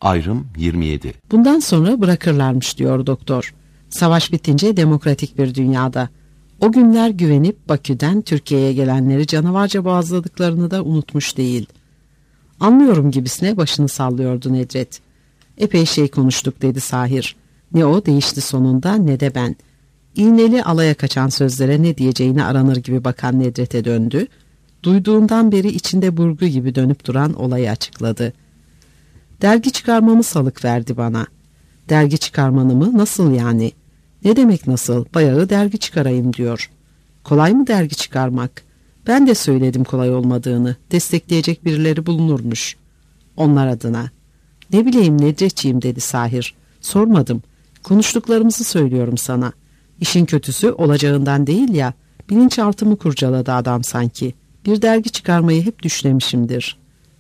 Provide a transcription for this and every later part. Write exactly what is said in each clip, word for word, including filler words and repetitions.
Ayrım yirmi yedi. Bundan sonra bırakırlarmış diyor doktor. Savaş bitince demokratik bir dünyada. O günler güvenip Bakü'den Türkiye'ye gelenleri canavarca boğazladıklarını da unutmuş değil. Anlıyorum gibisine başını sallıyordu Nedret. Epey şey konuştuk dedi Sahir. Ne o değişti sonunda ne de ben. İğneli alaya kaçan sözlere ne diyeceğini aranır gibi bakan Nedret'e döndü. Duyduğundan beri içinde burgu gibi dönüp duran olayı açıkladı. Dergi çıkarmamı salık verdi bana. Dergi çıkarmanı mı? Nasıl yani? Ne demek nasıl? Bayağı dergi çıkarayım diyor. Kolay mı dergi çıkarmak? Ben de söyledim kolay olmadığını. Destekleyecek birileri bulunurmuş. Onlar adına. Ne bileyim Nedretciğim dedi Sahir. Sormadım. Konuştuklarımızı söylüyorum sana. İşin kötüsü olacağından değil ya. Bilinçaltımı kurcaladı adam sanki. Bir dergi çıkarmayı hep düşlemişimdir.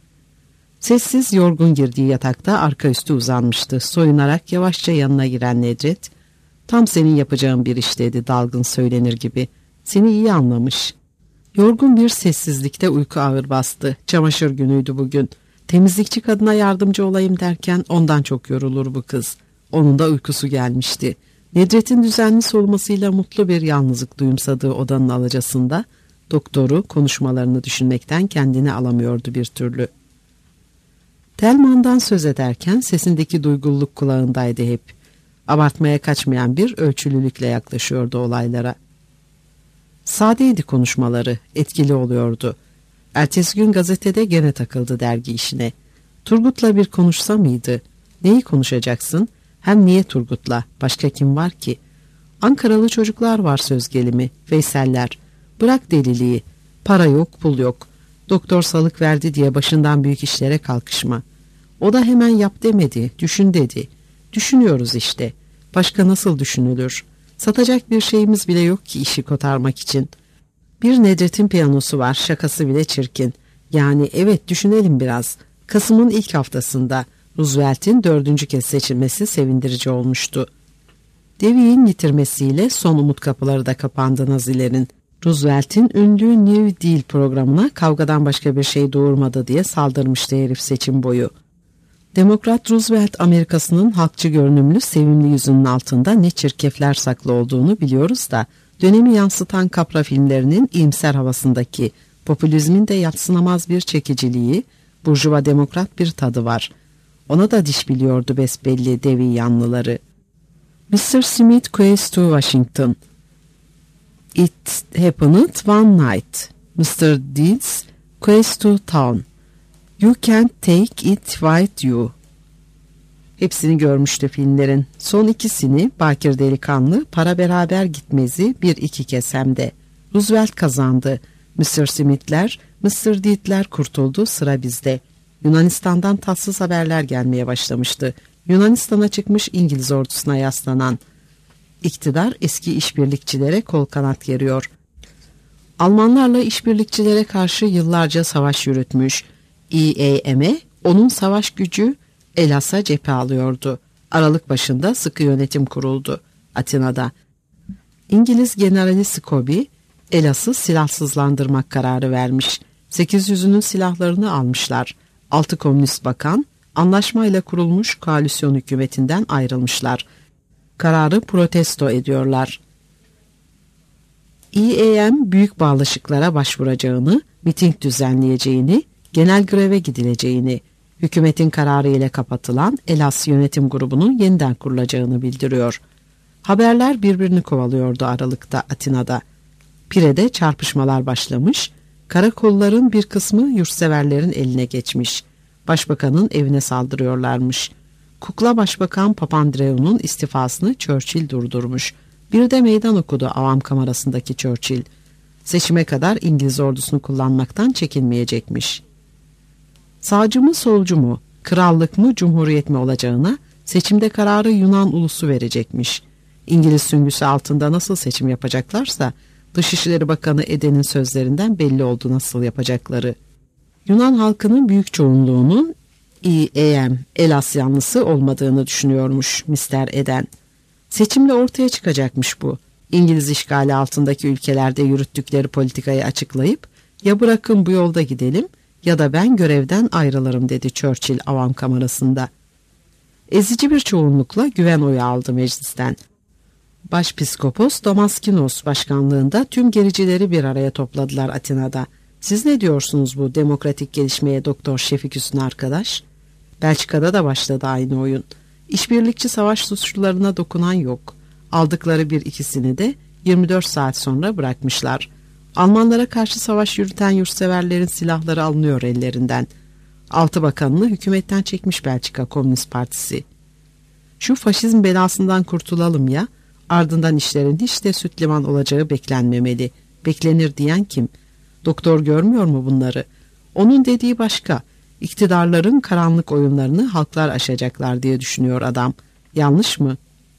Sessiz yorgun girdiği yatakta arka üstü uzanmıştı. Soyunarak yavaşça yanına giren Nedret, "Tam senin yapacağın bir iş" dedi dalgın söylenir gibi. "Seni iyi anlamış." Yorgun bir sessizlikte uyku ağır bastı. Çamaşır günüydü bugün. Temizlikçi kadına yardımcı olayım derken ondan çok yorulur bu kız. Onun da uykusu gelmişti. Nedret'in düzenli solumasıyla mutlu bir yalnızlık duyumsadığı odanın alacasında doktoru konuşmalarını düşünmekten kendini alamıyordu bir türlü. Telman'dan söz ederken sesindeki duygululuk kulağındaydı hep. Abartmaya kaçmayan bir ölçülülükle yaklaşıyordu olaylara. Sadeydi konuşmaları, etkili oluyordu. Ertesi gün gazetede gene takıldı dergi işine. Turgut'la bir konuşsa mıydı? Neyi konuşacaksın? Hem niye Turgut'la? Başka kim var ki? Ankaralı çocuklar var söz gelimi, Veyseller. Bırak deliliği. Para yok, pul yok. Doktor salık verdi diye başından büyük işlere kalkışma. O da hemen yap demedi, düşün dedi. Düşünüyoruz işte. Başka nasıl düşünülür? Satacak bir şeyimiz bile yok ki işi kotarmak için. Bir Nedret'in piyanosu var, şakası bile çirkin. Yani evet düşünelim biraz. Kasım'ın ilk haftasında Roosevelt'in dördüncü kez seçilmesi sevindirici olmuştu. Dewey'in yitirmesiyle son umut kapıları da kapandı Nazilerin. Roosevelt'in ünlü New Deal programına kavgadan başka bir şey doğurmadı diye saldırmıştı herif seçim boyu. Demokrat Roosevelt Amerikası'nın halkçı görünümlü sevimli yüzünün altında ne çirkefler saklı olduğunu biliyoruz da dönemi yansıtan kapra filmlerinin iyimser havasındaki popülizmin de yadsınamaz bir çekiciliği, burjuva demokrat bir tadı var. Ona da diş biliyordu besbelli Dewey yanlıları. mister Smith goes to Washington. It happened one night. mister Deeds goes to town. You can't take it with you. Hepsini görmüştü filmlerin. Son ikisini bakir delikanlı para beraber gitmezi bir iki kez hem de. Roosevelt kazandı. mister Smith'ler, mister Deed'ler kurtuldu, sıra bizde. Yunanistan'dan tatsız haberler gelmeye başlamıştı. Yunanistan'a çıkmış İngiliz ordusuna yaslanan İktidar eski işbirlikçilere kol kanat geriyor. Almanlarla işbirlikçilere karşı yıllarca savaş yürütmüş. E A M'e onun savaş gücü Elas'a cephe alıyordu. Aralık başında sıkı yönetim kuruldu Atina'da. İngiliz Generali Scobie Elas'ı silahsızlandırmak kararı vermiş. sekiz yüzünün silahlarını almışlar. Altı komünist bakan anlaşmayla kurulmuş koalisyon hükümetinden ayrılmışlar. Kararı protesto ediyorlar. E A M büyük bağlaşıklara başvuracağını, miting düzenleyeceğini, genel greve gidileceğini, hükümetin kararı ile kapatılan Elas yönetim grubunun yeniden kurulacağını bildiriyor. Haberler birbirini kovalıyordu Aralık'ta Atina'da. Pire'de çarpışmalar başlamış, karakolların bir kısmı yurtseverlerin eline geçmiş. Başbakanın evine saldırıyorlarmış. Kukla Başbakan Papandreou'nun istifasını Churchill durdurmuş. Bir de meydan okudu avam kamerasındaki Churchill. Seçime kadar İngiliz ordusunu kullanmaktan çekinmeyecekmiş. Sağcı mı solcu mu, krallık mı cumhuriyet mi olacağına seçimde kararı Yunan ulusu verecekmiş. İngiliz süngüsü altında nasıl seçim yapacaklarsa Dışişleri Bakanı Eden'in sözlerinden belli oldu nasıl yapacakları. Yunan halkının büyük çoğunluğunun E A M Elas yanlısı olmadığını düşünüyormuş mister Eden. Seçimle ortaya çıkacakmış bu. İngiliz işgali altındaki ülkelerde yürüttükleri politikayı açıklayıp ya bırakın bu yolda gidelim ya da ben görevden ayrılırım dedi Churchill avam kamerasında. Ezici bir çoğunlukla güven oyu aldı meclisten. Başpiskopos Damaskinos başkanlığında tüm gericileri bir araya topladılar Atina'da. Siz ne diyorsunuz bu demokratik gelişmeye Doktor Şefiküs'ün arkadaş? Belçika'da da başladı aynı oyun. İşbirlikçi savaş suçlularına dokunan yok. Aldıkları bir ikisini de yirmi dört saat sonra bırakmışlar. Almanlara karşı savaş yürüten yurtseverlerin silahları alınıyor ellerinden. Altı bakanını hükümetten çekmiş Belçika Komünist Partisi. Şu faşizm belasından kurtulalım ya, ardından işlerin hiç de süt liman olacağı beklenmemeli. Beklenir diyen kim? Doktor görmüyor mu bunları? Onun dediği başka. İktidarların karanlık oyunlarını halklar aşacaklar diye düşünüyor adam. Yanlış mı?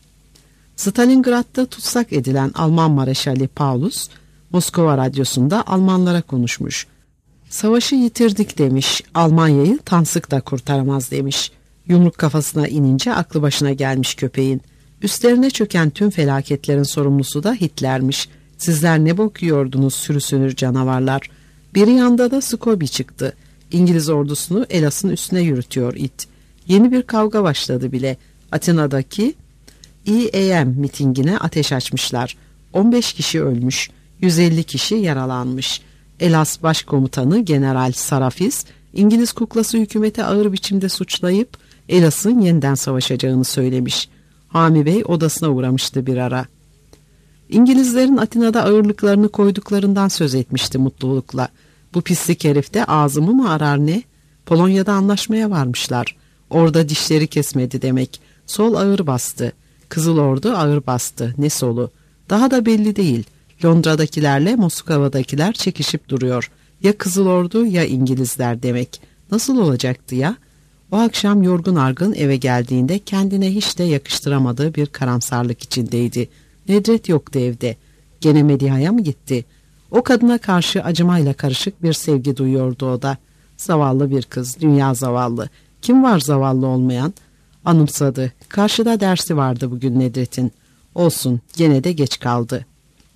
Stalingrad'da tutsak edilen Alman Mareşali Paulus, Moskova radyosunda Almanlara konuşmuş. Savaşı yitirdik demiş, Almanya'yı Tansık da kurtaramaz demiş. Yumruk kafasına inince aklı başına gelmiş köpeğin. Üstlerine çöken tüm felaketlerin sorumlusu da Hitler'miş. Sizler ne bok yiyordunuz sürüsünür canavarlar. Bir yanda da Scobie çıktı. İngiliz ordusunu Elas'ın üstüne yürütüyor it. Yeni bir kavga başladı bile. Atina'daki E A M mitingine ateş açmışlar. on beş kişi ölmüş, yüz elli kişi yaralanmış. Elas Başkomutanı General Sarafis, İngiliz kuklası hükümete ağır biçimde suçlayıp Elas'ın yeniden savaşacağını söylemiş. Hami Bey odasına uğramıştı bir ara. İngilizlerin Atina'da ağırlıklarını koyduklarından söz etmişti mutlulukla. Bu pislik herif de ağzımı mı arar ne? Polonya'da anlaşmaya varmışlar. Orada dişleri kesmedi demek. Sol ağır bastı. Kızıl Ordu ağır bastı. Ne solu? Daha da belli değil. Londra'dakilerle Moskova'dakiler çekişip duruyor. Ya Kızıl Ordu ya İngilizler demek. Nasıl olacaktı ya? O akşam yorgun argın eve geldiğinde kendine hiç de yakıştıramadığı bir karamsarlık içindeydi. Nedret yoktu evde. Gene Mediha'ya mı gitti? O kadına karşı acımayla karışık bir sevgi duyuyordu o da. Zavallı bir kız, dünya zavallı. Kim var zavallı olmayan? Anımsadı. Karşıda dersi vardı bugün Nedret'in. Olsun, gene de geç kaldı.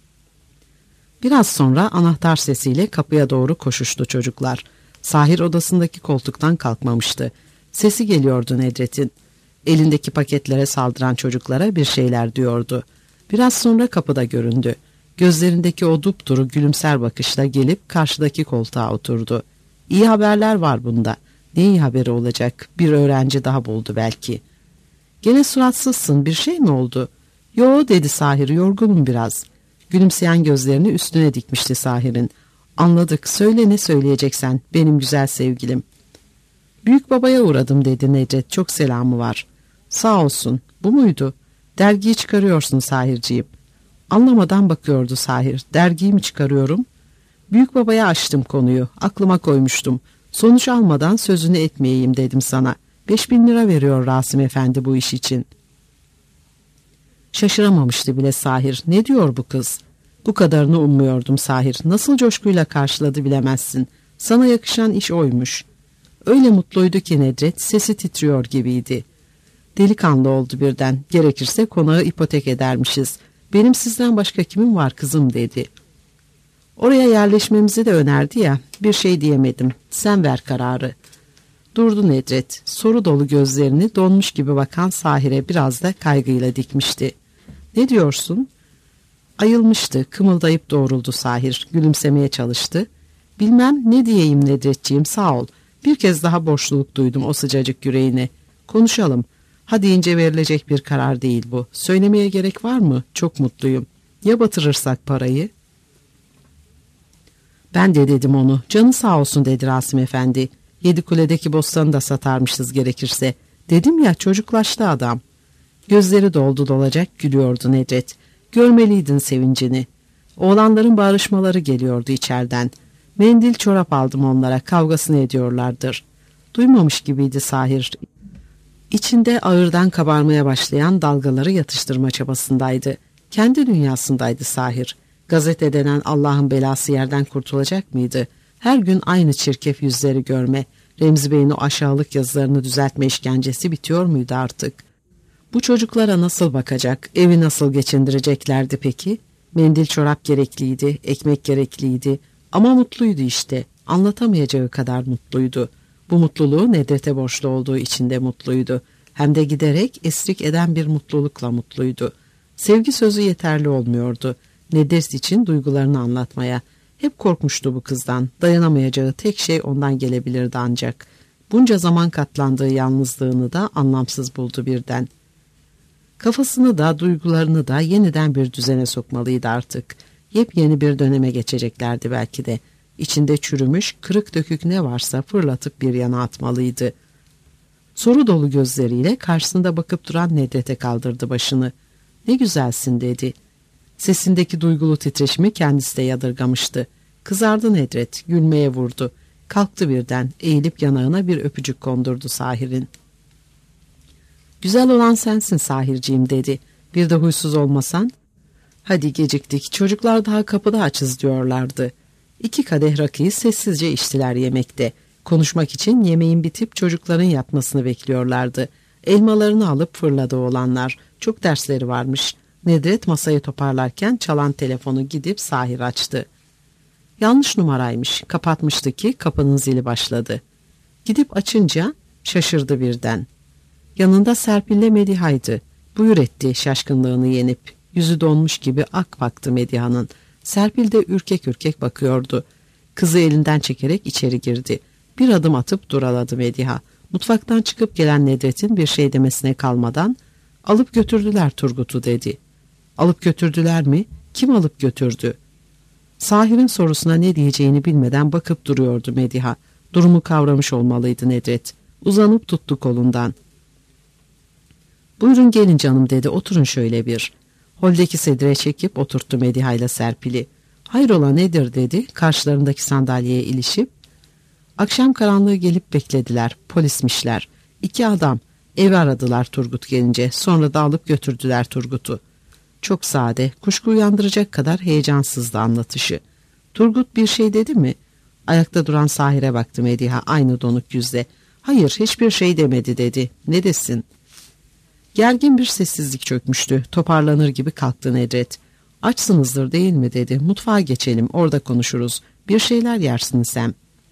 Biraz sonra anahtar sesiyle kapıya doğru koşuştu çocuklar. Sahir odasındaki koltuktan kalkmamıştı. Sesi geliyordu Nedret'in. Elindeki paketlere saldıran çocuklara bir şeyler diyordu. Biraz sonra kapıda göründü. Gözlerindeki o dupduru gülümser bakışla gelip karşıdaki koltuğa oturdu. İyi haberler var bunda. Ne iyi haberi olacak? Bir öğrenci daha buldu belki. Gene suratsızsın, bir şey mi oldu? Yo dedi Sahir, yorgunum biraz. Gülümseyen gözlerini üstüne dikmişti Sahir'in. Anladık, söyle ne söyleyeceksen benim güzel sevgilim. Büyük babaya uğradım dedi Nedret, çok selamı var. Sağ olsun, bu muydu? Dergiyi çıkarıyorsun Sahirciğim. Anlamadan bakıyordu Sahir. Dergiyi mi çıkarıyorum? Büyük babaya açtım konuyu. Aklıma koymuştum. Sonuç almadan sözünü etmeyeyim dedim sana. Beş bin lira veriyor Rasim Efendi bu iş için. Şaşıramamıştı bile Sahir. Ne diyor bu kız? Bu kadarını ummuyordum Sahir. Nasıl coşkuyla karşıladı bilemezsin. Sana yakışan iş oymuş. Öyle mutluydu ki Nedret, sesi titriyor gibiydi. Delikanlı oldu birden. Gerekirse konağı ipotek edermişiz. Benim sizden başka kimim var kızım dedi. Oraya yerleşmemizi de önerdi ya, bir şey diyemedim. Sen ver kararı. Durdu Nedret. Soru dolu gözlerini donmuş gibi bakan Sahir'e biraz da kaygıyla dikmişti. Ne diyorsun? Ayılmıştı. Kımıldayıp doğruldu Sahir. Gülümsemeye çalıştı. Bilmem ne diyeyim Nedretciğim, sağ ol. Bir kez daha borçluluk duydum o sıcacık yüreğine. Konuşalım. Ha deyince verilecek bir karar değil bu. Söylemeye gerek var mı? Çok mutluyum. Ya batırırsak parayı? Ben de dedim onu. Canı sağ olsun dedi Rasim Efendi. Yedikule'deki bostanı da satarmışız gerekirse. Dedim ya, çocuklaştı adam. Gözleri doldu dolacak gülüyordu Nedret. Görmeliydin sevincini. Oğlanların bağırışmaları geliyordu içeriden. Mendil çorap aldım onlara, kavgasını ediyorlardır. Duymamış gibiydi Sahir. İçinde ağırdan kabarmaya başlayan dalgaları yatıştırma çabasındaydı. Kendi dünyasındaydı Sahir. Gazete denen Allah'ın belası yerden kurtulacak mıydı? Her gün aynı çirkef yüzleri görme, Remzi Bey'in o aşağılık yazılarını düzeltme işkencesi bitiyor muydu artık? Bu çocuklara nasıl bakacak, evi nasıl geçindireceklerdi peki? Mendil çorap gerekliydi, ekmek gerekliydi ama mutluydu işte, anlatamayacağı kadar mutluydu. Bu mutluluğu Nedret'e borçlu olduğu için de mutluydu. Hem de giderek esrik eden bir mutlulukla mutluydu. Sevgi sözü yeterli olmuyordu Nedret için duygularını anlatmaya. Hep korkmuştu bu kızdan. Dayanamayacağı tek şey ondan gelebilirdi ancak. Bunca zaman katlandığı yalnızlığını da anlamsız buldu birden. Kafasını da duygularını da yeniden bir düzene sokmalıydı artık. Yepyeni bir döneme geçeceklerdi belki de. İçinde çürümüş, kırık dökük ne varsa fırlatıp bir yana atmalıydı. Soru dolu gözleriyle karşısında bakıp duran Nedret'e kaldırdı başını. "Ne güzelsin," dedi. Sesindeki duygulu titreşimi kendisi de yadırgamıştı. Kızardı Nedret, gülmeye vurdu. Kalktı birden, eğilip yanağına bir öpücük kondurdu Sahir'in. "Güzel olan sensin Sahirciğim," dedi. "Bir de huysuz olmasan." "Hadi geciktik, çocuklar daha kapıda açız," diyorlardı. İki kadeh rakıyı sessizce içtiler yemekte. Konuşmak için yemeğin bitip çocukların yatmasını bekliyorlardı. Elmalarını alıp fırladı oğlanlar. Çok dersleri varmış. Nedret masayı toparlarken çalan telefonu gidip Sahir açtı. Yanlış numaraymış. Kapatmıştı ki kapının zili başladı. Gidip açınca şaşırdı birden. Yanında Serpil'le Mediha'ydı. Buyur etti şaşkınlığını yenip. Yüzü donmuş gibi ak baktı Mediha'nın. Serpil de ürkek ürkek bakıyordu. Kızı elinden çekerek içeri girdi. Bir adım atıp duraladı Mediha. Mutfaktan çıkıp gelen Nedret'in bir şey demesine kalmadan "Alıp götürdüler Turgut'u," dedi. "Alıp götürdüler mi? Kim alıp götürdü?" Sahir'in sorusuna ne diyeceğini bilmeden bakıp duruyordu Mediha. Durumu kavramış olmalıydı Nedret. Uzanıp tuttu kolundan. "Buyurun gelin canım," dedi. "Oturun şöyle bir." Holdeki sedire çekip oturttu Mediha ile Serpil'i. "Hayrola nedir?" dedi karşılarındaki sandalyeye ilişip. Akşam karanlığı gelip beklediler. Polismişler. İki adam. Evi aradılar Turgut gelince. Sonra da alıp götürdüler Turgut'u. Çok sade, kuşku uyandıracak kadar heyecansızdı anlatışı. "Turgut bir şey dedi mi?" Ayakta duran Sahir'e baktı Mediha aynı donuk yüzle. "Hayır, hiçbir şey demedi," dedi. "Ne desin?" Gergin bir sessizlik çökmüştü. Toparlanır gibi kalktı Nedret. "Açsınızdır değil mi?" dedi. "Mutfağa geçelim, orada konuşuruz. Bir şeyler yersiniz hem."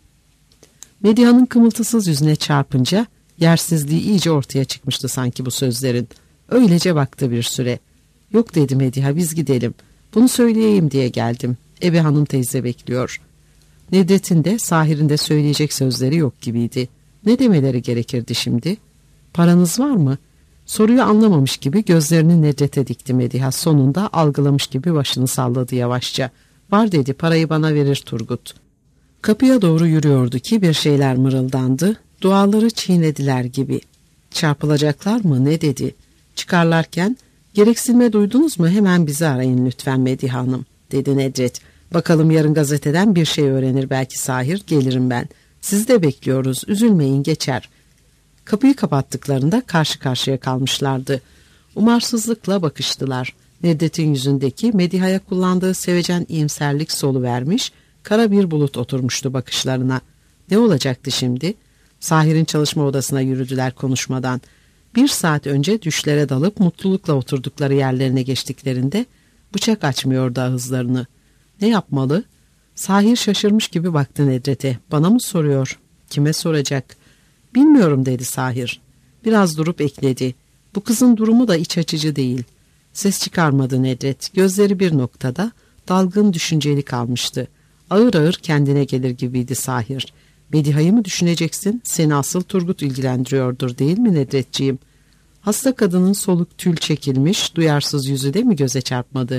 Mediha'nın kımıltısız yüzüne çarpınca yersizliği iyice ortaya çıkmıştı sanki bu sözlerin. Öylece baktı bir süre. "Yok," dedi Mediha, "biz gidelim. Bunu söyleyeyim diye geldim. Ebe hanım teyze bekliyor." Nedret'in de Sahir'in de söyleyecek sözleri yok gibiydi. Ne demeleri gerekirdi şimdi? "Paranız var mı?" Soruyu anlamamış gibi gözlerini Nedret'e dikti Mediha. Sonunda algılamış gibi başını salladı yavaşça. "Var," dedi, "parayı bana verir Turgut." Kapıya doğru yürüyordu ki bir şeyler mırıldandı. Duaları çiğnediler gibi. "Çarpılacaklar mı?" ne dedi. Çıkarlarken "Gereksinme duydunuz mu? Hemen bizi arayın lütfen Mediha Hanım," dedi Nedret. "Bakalım yarın gazeteden bir şey öğrenir belki Sahir, gelirim ben. Sizi de bekliyoruz, üzülmeyin, geçer." Kapıyı kapattıklarında karşı karşıya kalmışlardı. Umarsızlıkla bakıştılar. Nedret'in yüzündeki Mediha'ya kullandığı sevecen iyimserlik soluvermiş, kara bir bulut oturmuştu bakışlarına. Ne olacaktı şimdi? Sahir'in çalışma odasına yürüdüler konuşmadan. Bir saat önce düşlere dalıp mutlulukla oturdukları yerlerine geçtiklerinde bıçak açmıyordu ağızlarını. Ne yapmalı? Sahir şaşırmış gibi baktı Nedret'e. "Bana mı soruyor? Kime soracak?" "Bilmiyorum," dedi Sahir. Biraz durup ekledi. "Bu kızın durumu da iç açıcı değil." Ses çıkarmadı Nedret. Gözleri bir noktada dalgın düşünceli kalmıştı. Ağır ağır kendine gelir gibiydi Sahir. "Mediha'yı mı düşüneceksin? Seni asıl Turgut ilgilendiriyordur değil mi Nedretciğim?" Hasta kadının soluk tül çekilmiş, duyarsız yüzü de mi göze çarpmadı?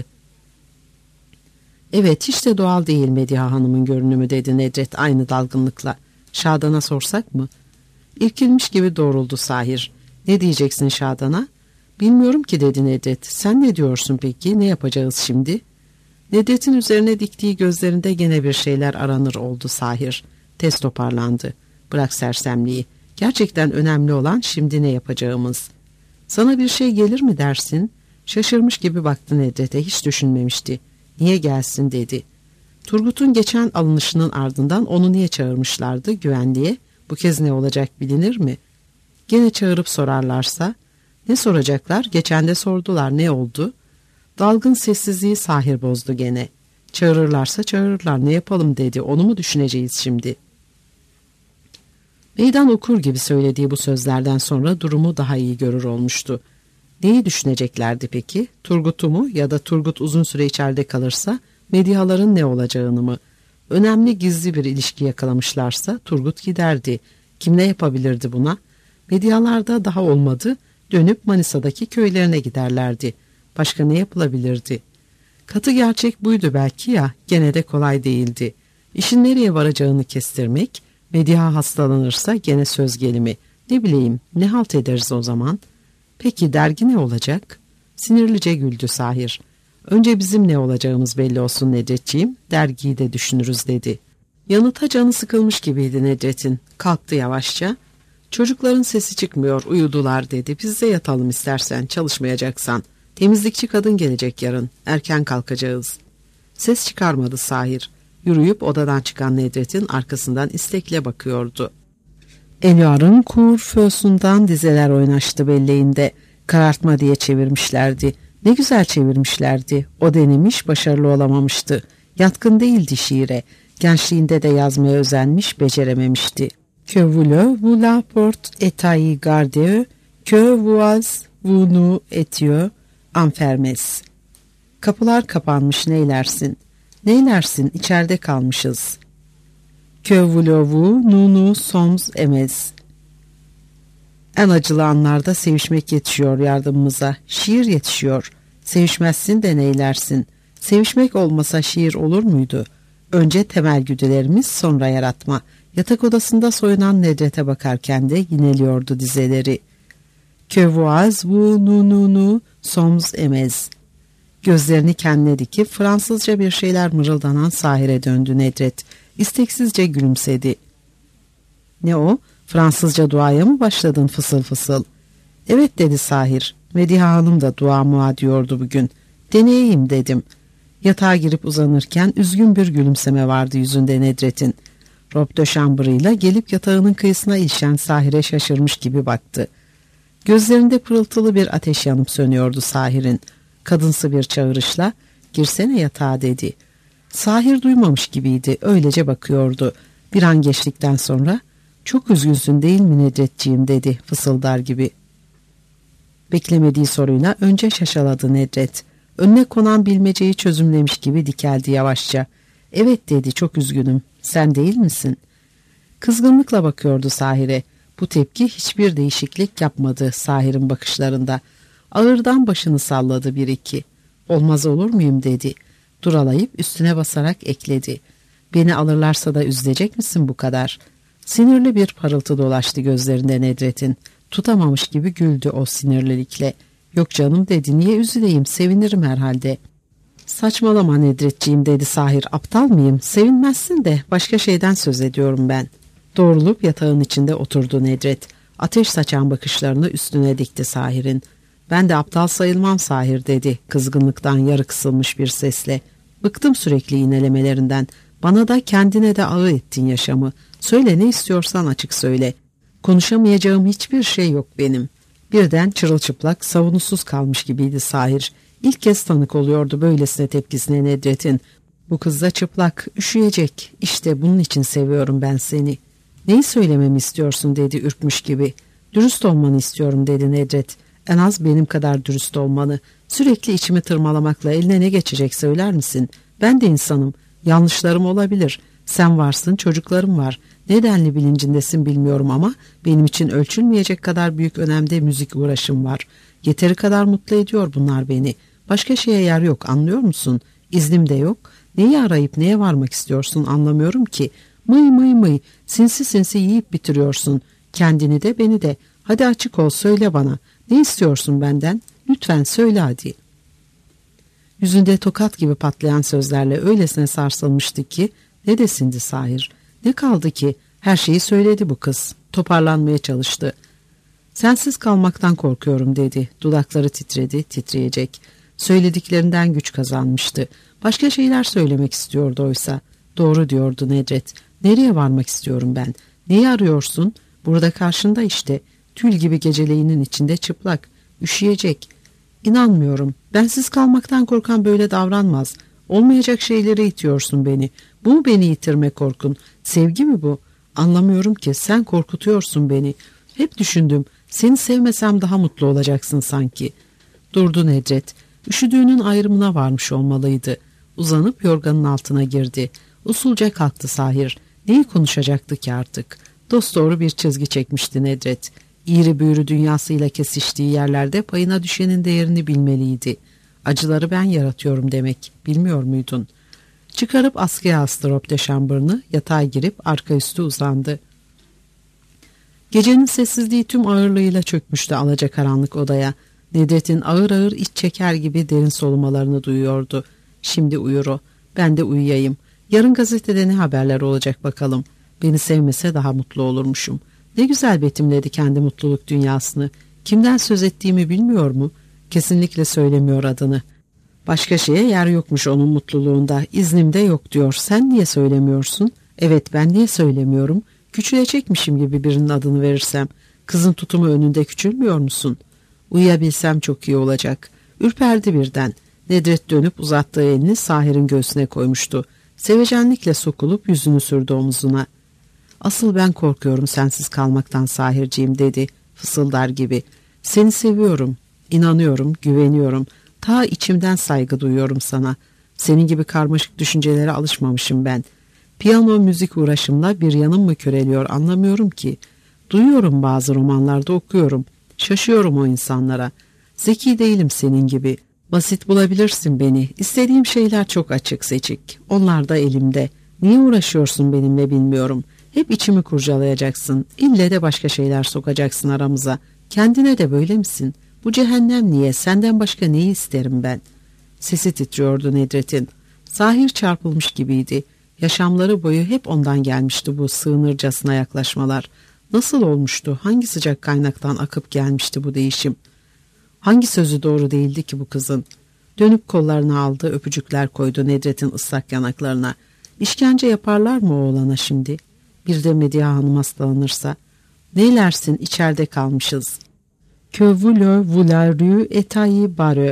"Evet, hiç de doğal değil Mediha Hanım'ın görünümü," dedi Nedret aynı dalgınlıkla. "Şadan'a sorsak mı?" İrkilmiş gibi doğruldu Sahir. "Ne diyeceksin Şadan'a?" "Bilmiyorum ki," dedi Nedret. "Sen ne diyorsun peki? Ne yapacağız şimdi?" Nedret'in üzerine diktiği gözlerinde gene bir şeyler aranır oldu Sahir. Tez toparlandı. "Bırak sersemliği. Gerçekten önemli olan şimdi ne yapacağımız." "Sana bir şey gelir mi dersin?" Şaşırmış gibi baktı Nedret'e, hiç düşünmemişti. "Niye gelsin?" dedi. Turgut'un geçen alınışının ardından onu niye çağırmışlardı güvenliğe? Bu kez ne olacak bilinir mi? Gene çağırıp sorarlarsa? Ne soracaklar? Geçen de sordular, ne oldu? Dalgın sessizliği Sahir bozdu gene. Çağırırlarsa çağırırlar, ne yapalım dedi. Onu mu düşüneceğiz şimdi? Meydan okur gibi söylediği bu sözlerden sonra durumu daha iyi görür olmuştu. Neyi düşüneceklerdi peki? Turgut'u mu ya da Turgut uzun süre içeride kalırsa medyaların ne olacağını mı? Önemli gizli bir ilişki yakalamışlarsa Turgut giderdi. Kim ne yapabilirdi buna? Medyalarda daha olmadı, dönüp Manisa'daki köylerine giderlerdi. Başka ne yapılabilirdi? Katı gerçek buydu belki ya, gene de kolay değildi. İşin nereye varacağını kestirmek, medya hastalanırsa gene söz gelimi. Ne bileyim, ne halt ederiz o zaman? Peki dergi ne olacak? Sinirlice güldü Sahir. Önce bizim ne olacağımız belli olsun Nedretciğim, dergiyi de düşünürüz dedi. Yanıta canı sıkılmış gibiydi Nedret'in. Kalktı yavaşça. Çocukların sesi çıkmıyor, uyudular dedi. Biz de yatalım istersen, çalışmayacaksan. Temizlikçi kadın gelecek yarın, erken kalkacağız. Ses çıkarmadı Sahir. Yürüyüp odadan çıkan Nedret'in arkasından istekle bakıyordu. Eliar'ın kurfösundan dizeler oynaştı belleğinde. Karartma diye çevirmişlerdi. Ne güzel çevirmişlerdi. O denemiş, başarılı olamamıştı. Yatkın değildi şiire. Gençliğinde de yazmaya özenmiş, becerememişti. Que vous vous la porte etaille gardeux, que vous vous nous etieux enfermes. Kapılar kapanmış neylersin? Neylersin, içeride kalmışız. Que voulez-vous, nous nous sommes aimés. En acılı anlarda sevişmek yetişiyor yardımımıza. Şiir yetişiyor. Sevişmezsin de neylersin. Sevişmek olmasa şiir olur muydu? Önce temel güdülerimiz, sonra yaratma. Yatak odasında soyunan Nedret'e bakarken de yineliyordu dizeleri. Que vous vous nous nous nous sommes aimés. Gözlerini kendine dikip Fransızca bir şeyler mırıldanan Sahir'e döndü Nedret. İsteksizce gülümsedi. Ne o? Fransızca duaya mı başladın fısıl fısıl? Evet dedi Sahir. Mediha Hanım da dua mua diyordu bugün. Deneyeyim dedim. Yatağa girip uzanırken üzgün bir gülümseme vardı yüzünde Nedret'in. Robe de chambre gelip yatağının kıyısına ilişen Sahir'e şaşırmış gibi baktı. Gözlerinde pırıltılı bir ateş yanıp sönüyordu Sahir'in. Kadınsı bir çağırışla girsene yatağa dedi. Sahir duymamış gibiydi, öylece bakıyordu. Bir an geçtikten sonra çok üzgünsün değil mi Nedretciğim dedi fısıldar gibi. Beklemediği soruyla önce şaşaladı Nedret. Önüne konan bilmeceyi çözümlemiş gibi dikeldi yavaşça. Evet dedi, çok üzgünüm. Sen değil misin? Kızgınlıkla bakıyordu Sahir'e. Bu tepki hiçbir değişiklik yapmadı Sahir'in bakışlarında. Ağırdan başını salladı bir iki. Olmaz olur muyum dedi. Duralayıp üstüne basarak ekledi. Beni alırlarsa da üzülecek misin bu kadar? Sinirli bir parıltı dolaştı gözlerinde Nedret'in. Tutamamış gibi güldü o sinirlilikle. Yok canım dedi, niye üzüleyim, sevinirim herhalde. Saçmalama Nedretciğim dedi Sahir, aptal mıyım? Sevinmezsin de başka şeyden söz ediyorum ben. Doğrulup yatağın içinde oturdu Nedret. Ateş saçan bakışlarını üstüne dikti Sahir'in. Ben de aptal sayılmam Sahir dedi kızgınlıktan yarı kısılmış bir sesle. Bıktım sürekli iğnelemelerinden. Bana da kendine de ağı ettin yaşamı. Söyle ne istiyorsan açık söyle. Konuşamayacağım hiçbir şey yok benim. Birden çırılçıplak savunusuz kalmış gibiydi Sahir. İlk kez tanık oluyordu böylesine tepkisine Nedret'in. Bu kız da çıplak, üşüyecek. İşte bunun için seviyorum ben seni. Neyi söylememi istiyorsun dedi ürkmüş gibi. Dürüst olmanı istiyorum dedi Nedret. En az benim kadar dürüst olmanı. Sürekli içimi tırmalamakla eline ne geçecek söyler misin? Ben de insanım. Yanlışlarım olabilir. Sen varsın, çocuklarım var. Nedenli bilincindesin bilmiyorum ama benim için ölçülmeyecek kadar büyük önemde müzik uğraşım var. Yeteri kadar mutlu ediyor bunlar beni. Başka şeye yer yok, anlıyor musun? İznim de yok. Neyi arayıp neye varmak istiyorsun anlamıyorum ki. Mıy mıy mıy, sinsi sinsi yiyip bitiriyorsun. Kendini de beni de. Hadi açık ol, söyle bana. Ne istiyorsun benden? Lütfen söyle hadi. Yüzünde tokat gibi patlayan sözlerle öylesine sarsılmıştı ki ne desindi Sahir. Ne kaldı ki? Her şeyi söyledi bu kız. Toparlanmaya çalıştı. Sensiz kalmaktan korkuyorum dedi. Dudakları titredi, titreyecek. Söylediklerinden güç kazanmıştı. Başka şeyler söylemek istiyordu oysa. Doğru diyordu Nedret. Nereye varmak istiyorum ben? Neyi arıyorsun? Burada karşında işte. Tül gibi geceleğinin içinde çıplak. Üşüyecek. İnanmıyorum. Bensiz kalmaktan korkan böyle davranmaz. Olmayacak şeylere itiyorsun beni. Bu mu beni yitirme korkun? Sevgi mi bu? Anlamıyorum ki, sen korkutuyorsun beni. Hep düşündüm, seni sevmesem daha mutlu olacaksın sanki. Durdu Nedret. Üşüdüğünün ayrımına varmış olmalıydı. Uzanıp yorganın altına girdi. Usulca kalktı Sahir. Neyi konuşacaktı ki artık? Dosdoğru bir çizgi çekmişti Nedret. İğri büğrü dünyasıyla kesiştiği yerlerde payına düşenin değerini bilmeliydi. Acıları ben yaratıyorum demek, bilmiyor muydun? Çıkarıp askıya astı robe de şambırını, yatağa girip arka üstü uzandı. Gecenin sessizliği tüm ağırlığıyla çökmüştü alacakaranlık odaya. Nedret'in ağır ağır iç çeker gibi derin solumalarını duyuyordu. Şimdi uyur o, ben de uyuyayım. Yarın gazetede ne haberler olacak bakalım. Beni sevmese daha mutlu olurmuşum. Ne güzel betimledi kendi mutluluk dünyasını. Kimden söz ettiğimi bilmiyor mu? Kesinlikle söylemiyor adını. Başka şeye yer yokmuş onun mutluluğunda. İznimde yok diyor. Sen niye söylemiyorsun? Evet, ben niye söylemiyorum? Küçülecekmişim gibi birinin adını verirsem. Kızın tutumu önünde küçülmüyor musun? Uyuyabilsem çok iyi olacak. Ürperdi birden. Nedret dönüp uzattığı elini Sahir'in göğsüne koymuştu. Sevecenlikle sokulup yüzünü sürdü omuzuna. Asıl ben korkuyorum sensiz kalmaktan Sahirciğim dedi fısıldar gibi. Seni seviyorum, inanıyorum, güveniyorum. Ta içimden saygı duyuyorum sana. Senin gibi karmaşık düşüncelere alışmamışım ben. Piyano müzik uğraşımla bir yanım mı köreliyor anlamıyorum ki. Duyuyorum bazı romanlarda okuyorum. Şaşıyorum o insanlara. Zeki değilim senin gibi. Basit bulabilirsin beni. İstediğim şeyler çok açık seçik. Onlar da elimde. Niye uğraşıyorsun benimle bilmiyorum. Hep içimi kurcalayacaksın. İlle de başka şeyler sokacaksın aramıza. Kendine de böyle misin? Bu cehennem niye? Senden başka neyi isterim ben? Sesi titriyordu Nedret'in. Zahir çarpılmış gibiydi. Yaşamları boyu hep ondan gelmişti bu sığınırcasına yaklaşmalar. Nasıl olmuştu? Hangi sıcak kaynaktan akıp gelmişti bu değişim? Hangi sözü doğru değildi ki bu kızın? Dönüp kollarını aldı, öpücükler koydu Nedret'in ıslak yanaklarına. İşkence yaparlar mı oğlana şimdi? Bir de Medya Hanım hastalanırsa? Neylersin, içeride kalmışız. Que vous le voulez etayi barö.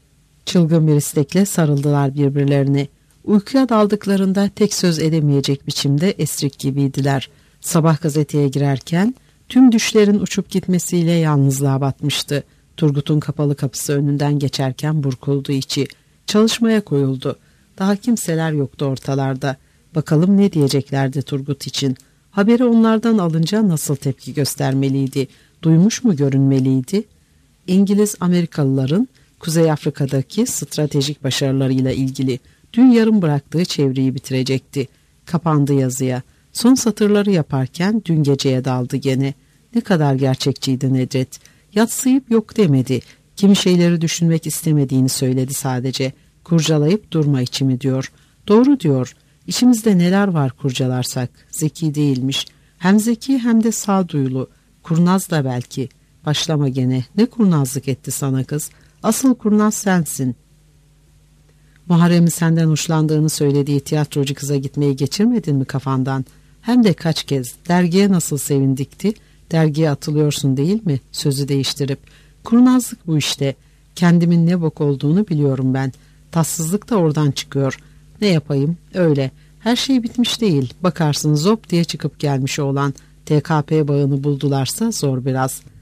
Çılgın bir istekle sarıldılar birbirlerine. Uykuya daldıklarında tek söz edemeyecek biçimde esrik gibiydiler. Sabah gazeteye girerken tüm düşlerin uçup gitmesiyle yalnızlığa batmıştı. Turgut'un kapalı kapısı önünden geçerken burkuldu içi. Çalışmaya koyuldu. Daha kimseler yoktu ortalarda. Bakalım ne diyeceklerdi Turgut için. Haberi onlardan alınca nasıl tepki göstermeliydi? Duymuş mu görünmeliydi? İngiliz Amerikalıların Kuzey Afrika'daki stratejik başarılarıyla ilgili dün yarım bıraktığı çevreyi bitirecekti. Kapandı yazıya. Son satırları yaparken dün geceye daldı gene. Ne kadar gerçekçiydi Nedret. Yatsıyıp yok demedi. Kimi şeyleri düşünmek istemediğini söyledi sadece. Kurcalayıp durma içimi diyor. Doğru diyor. İçimizde neler var kurcalarsak. Zeki değilmiş. Hem zeki hem de sağduyulu. Kurnaz da belki. Başlama gene. Ne kurnazlık etti sana kız? Asıl kurnaz sensin. Muharrem'in senden hoşlandığını söylediği tiyatrocu kıza gitmeyi geçirmedin mi kafandan? Hem de kaç kez. Dergiye nasıl sevindikti? Dergiye atılıyorsun değil mi? Sözü değiştirip. Kurnazlık bu işte. Kendimin ne bok olduğunu biliyorum ben. Tatsızlık da oradan çıkıyor. Ne yapayım? Öyle. Her şey bitmiş değil. Bakarsın zop diye çıkıp gelmiş olan T K P bağını buldularsa zor biraz.